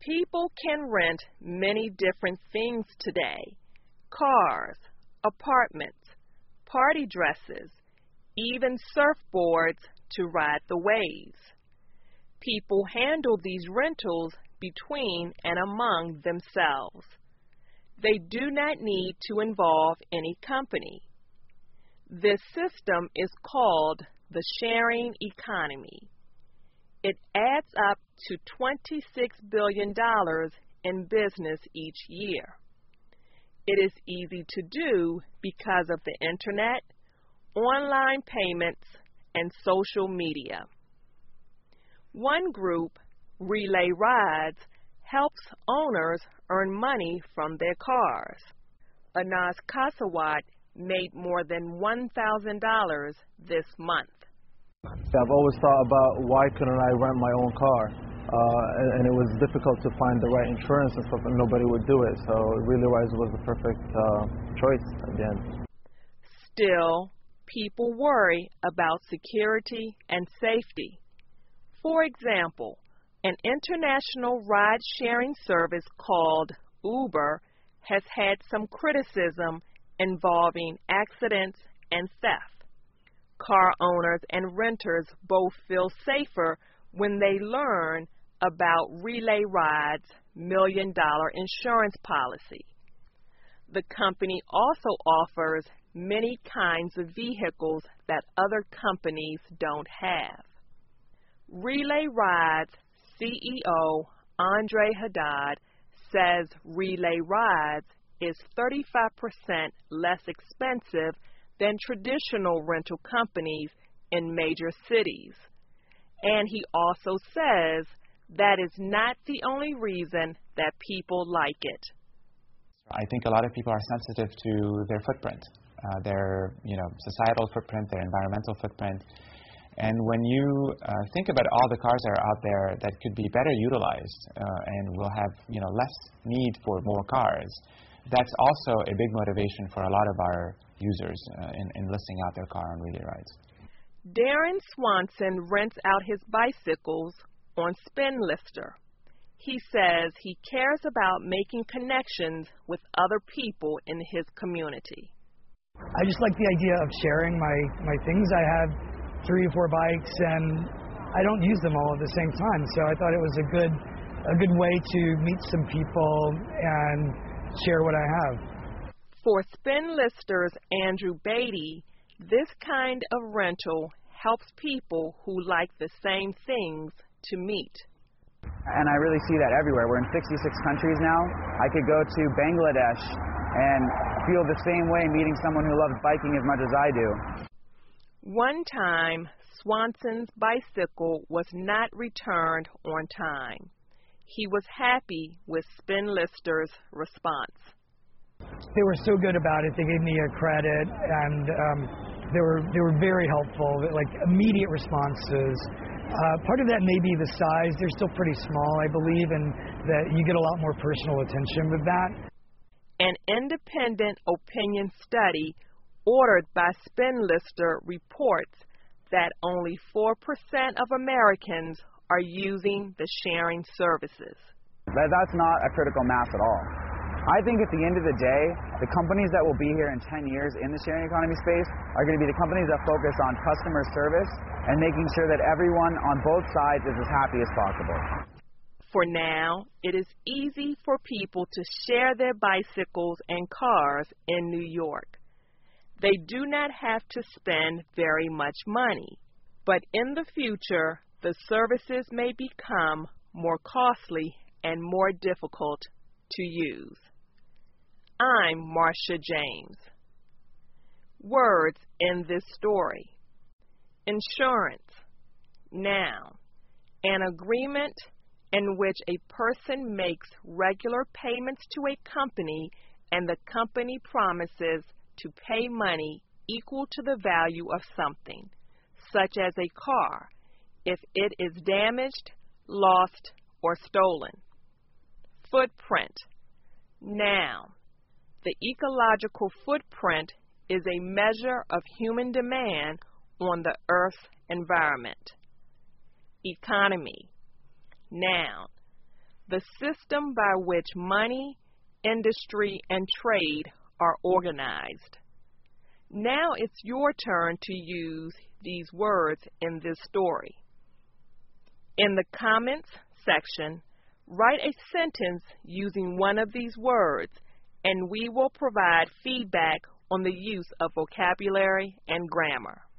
People can rent many different things today: cars, apartments, party dresses, even surfboards to ride the waves. People handle these rentals between and among themselves. They do not need to involve any company. This system is called the sharing economy. It adds up to $26 billion in business each year. It is easy to do because of the internet, online payments, and social media. One group, Relay Rides, helps owners earn money from their cars. Anas Kasawat made more than $1,000 this month. I've always thought about why couldn't I rent my own car, and it was difficult to find the right insurance and stuff, and nobody would do it, so Relay Rides was the perfect choice at the end. Still, people worry about security and safety. For example, an international ride-sharing service called Uber has had some criticism involving accidents and theft. Car owners and renters both feel safer when they learn about Relay Rides' $1 million insurance policy. The company also offers many kinds of vehicles that other companies don't have. Relay Rides CEO Andre Haddad says Relay Rides is 35% less expensive than traditional rental companies in major cities. And he also says that is not the only reason that people like it. I think a lot of people are sensitive to their footprint, their societal footprint, their environmental footprint. And when you think about all the cars that are out there that could be better utilized and will have less need for more cars, that's also a big motivation for a lot of our users in listing out their car on Relay Rides. Darren Swanson rents out his bicycles on SpinLister. He says he cares about making connections with other people in his community. I just like the idea of sharing my things. I have 3 or 4 bikes, and I don't use them all at the same time, so I thought it was a good way to meet some people and share what I have. For SpinLister's Andrew Beatty, this kind of rental helps people who like the same things to meet. And I really see that everywhere. We're in 66 countries now. I could go to Bangladesh and feel the same way meeting someone who loves biking as much as I do. One time, Swanson's bicycle was not returned on time. He was happy with SpinLister's response. They were so good about it. They gave me a credit, and they were very helpful, like immediate responses. Part of that may be the size. They're still pretty small, I believe, and that you get a lot more personal attention with that. An independent opinion study ordered by SpinLister reports that only 4% of Americans are using the sharing services. That's not a critical mass at all. I think at the end of the day, the companies that will be here in 10 years in the sharing economy space are going to be the companies that focus on customer service and making sure that everyone on both sides is as happy as possible. For now, it is easy for people to share their bicycles and cars in New York. They do not have to spend very much money, but in the future, the services may become more costly and more difficult to use. I'm Marcia James. Words in this story: insurance, noun, an agreement in which a person makes regular payments to a company and the company promises to pay money equal to the value of something, such as a car, if it is damaged, lost, or stolen. Footprint, noun. The ecological footprint is a measure of human demand on the Earth's environment. Economy, noun. the system by which money, industry, and trade are organized. Now it's your turn to use these words in this story. In the comments section, write a sentence using one of these words, and we will provide feedback on the use of vocabulary and grammar.